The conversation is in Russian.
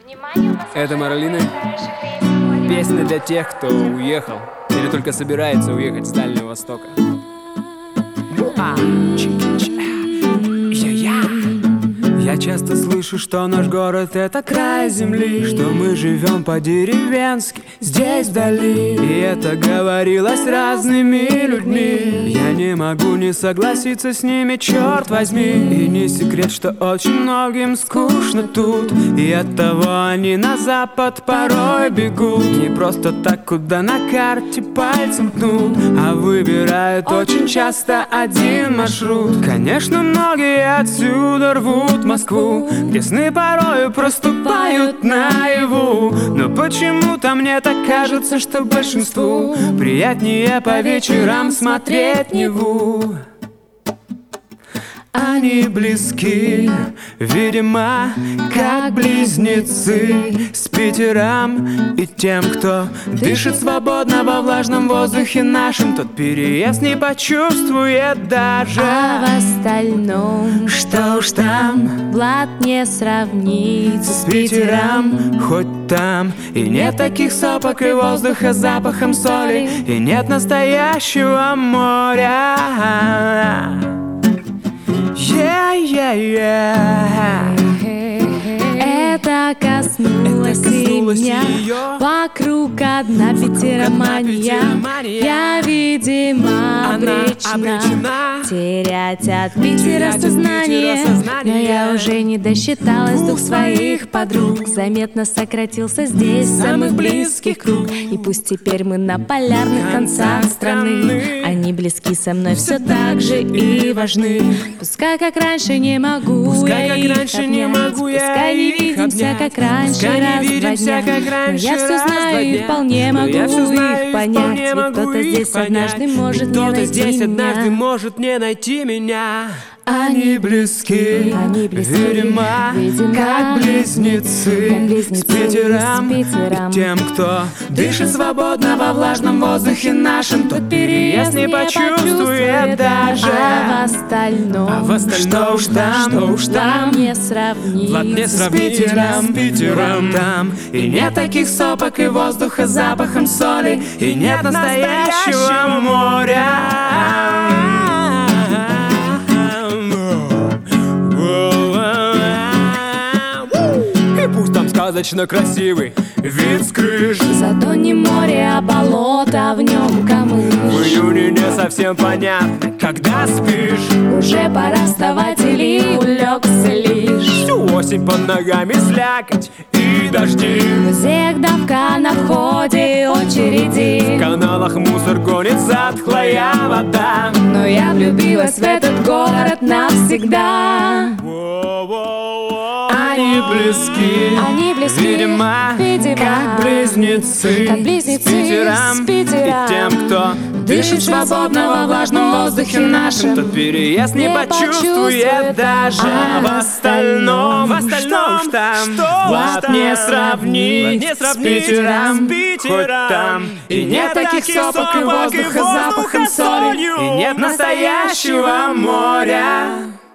Это Маралина. Песня для тех, кто уехал или только собирается уехать с Дальнего Востока. Я часто слышу, что наш город — это край земли, что мы живем по-деревенски, здесь вдали. И это говорилось разными людьми. Я не могу не согласиться с ними, черт возьми. И не секрет, что очень многим скучно тут, и оттого они на запад порой бегут. Не просто так, куда на карте пальцем ткнут, а выбирают очень часто один маршрут. Конечно, многие отсюда рвут Москву, где сны порою проступают наяву. Но почему-то мне так кажется, что большинству приятнее по вечерам смотреть Неву. Они близки, видимо, как близнецы, с Питером и тем, кто дышит свободно во влажном воздухе нашем. Тот переезд не почувствует даже. А в остальном, что уж там, Влад не сравнится с Питером, хоть там и нет таких сопок и воздуха с запахом соли, и нет настоящего моря. Это коснулось и меня. Вокруг одна питеромания. Я, видимо, обречена терять от Питера сознание. Но я уже не досчиталась дух своих подруг. Заметно сократился здесь самых близких круг. И пусть теперь мы на полярных концах страны, они близки со мной все так же и важны. Пускай как раньше не могу я их обнять, пускай не видимся как раньше раз в 2 дня, но я все знаю и вполне могу их понять. Ведь кто-то здесь однажды может не найти меня. Они близки, видимо, как близнецы, с Питером и тем, кто дышит свободно во влажном воздухе нашем. Тот переезд не почувствует даже. А в остальном, что уж там, не сравнится Влад не с Питером там. И нет таких сопок и воздуха с запахом соли, и нет настоящего моря. Сказочно красивый вид с крыш, зато не море, а болото, в нем камыш. В июне не совсем понятно, когда спишь. Уже пора вставать или улегся лишь. Всю осень под ногами слякоть и дожди. В музеях давка на входе очереди. В каналах мусор гонит затхлая вода. Но я влюбилась в этот город навсегда. Они близки, видимо, как близнецы, с Питером и тем, кто дышит свободно во влажном воздухе нашем. Тот переезд не почувствует даже. А в остальном, что уж там, Влад не сравнить с Питером, хоть там и нет таких сопок и воздуха с запахом соли, и нет настоящего моря.